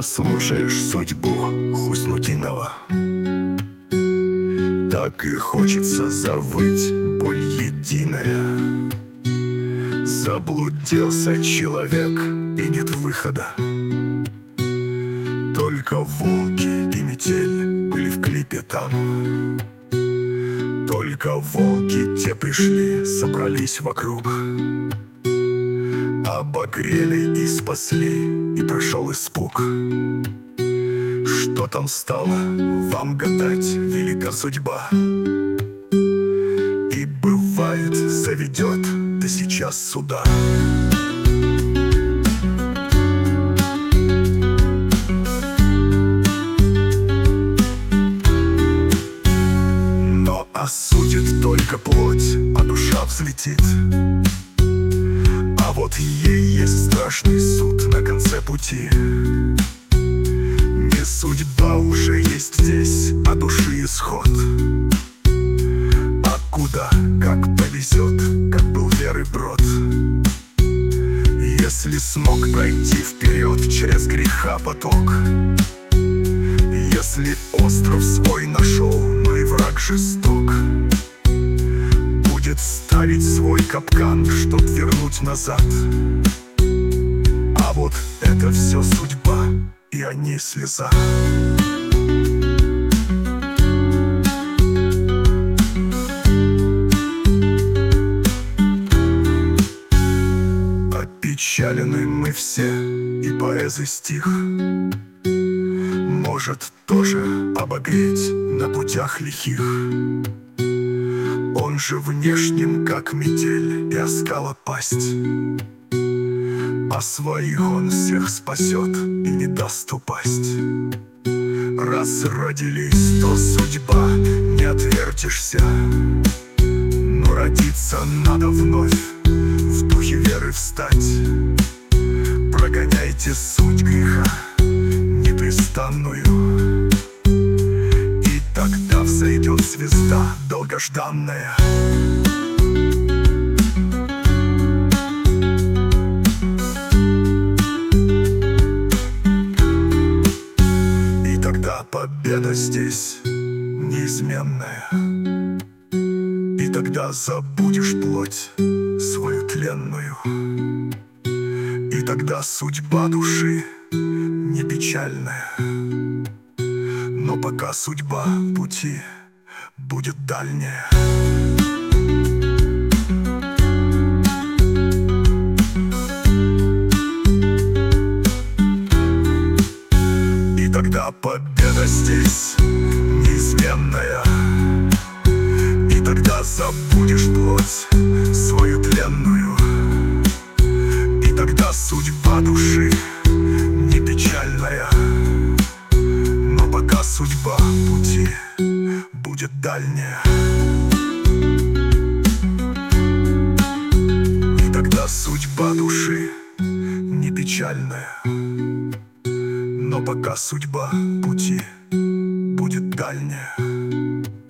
слушаешь судьбу Хуснутдинова, так и хочется завыть, боль единая. Заблудился человек, и нет выхода. Только волки и метель были в клипе там. Только волки те пришли, собрались вокруг, обогрели и спасли, и прошел испуг. Что там стало, вам гадать, велика судьба. И бывает, заведет до сейчас суда. Но осудит только плоть, а душа взлетит. А вот ей есть страшный суд на конце пути. Не судьба уже есть здесь, а души исход. А куда, как повезет, как был веры брод. Если смог пройти вперед через греха поток, если остров свой нашел, но и враг жесток, будет ставить свой капкан, чтоб вернуть назад. А вот это все судьба, и они слеза. Опечалены мы все, и поэзы стих может тоже обогреть на путях лихих. Он же внешним, как метель, и оскала пасть, а своих он всех спасет и не даст упасть. Раз родились, то судьба, не отвертишься. Но родиться надо вновь, в духе веры встать. Прогоняйте суть греха непрестанную, и тогда взойдет звезда долгожданная. И тогда победа здесь неизменная. И тогда забудешь плоть свою тленную. И тогда судьба души не печальная. Но пока судьба пути будет дальняя. И тогда победа здесь неизменная. И тогда забудешь плоть свою тленную. И тогда судьба души не печальная. Но пока судьба пути будет дальняя. И тогда судьба души не печальная. Но пока судьба пути будет дальняя.